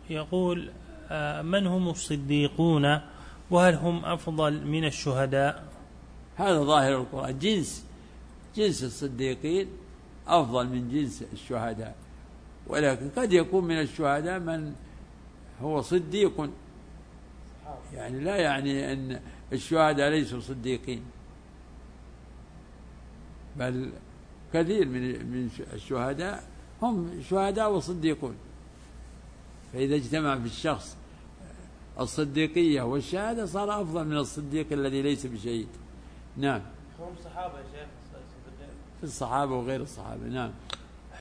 يقول من هم الصديقون وهل هم أفضل من الشهداء؟ هذا ظاهر القرآن، جنس الصديقين أفضل من جنس الشهداء، ولكن قد يكون من الشهداء من هو صديق، يعني لا يعني أن الشهداء ليسوا صديقين، بل كثير من الشهداء هم شهداء وصديقون. فإذا اجتمع في الشخص الصديقية والشهادة صار أفضل من الصديق الذي ليس بشهيد. نعم. هم صحابة يا شيخ؟ في الصحابة وغير الصحابة. نعم.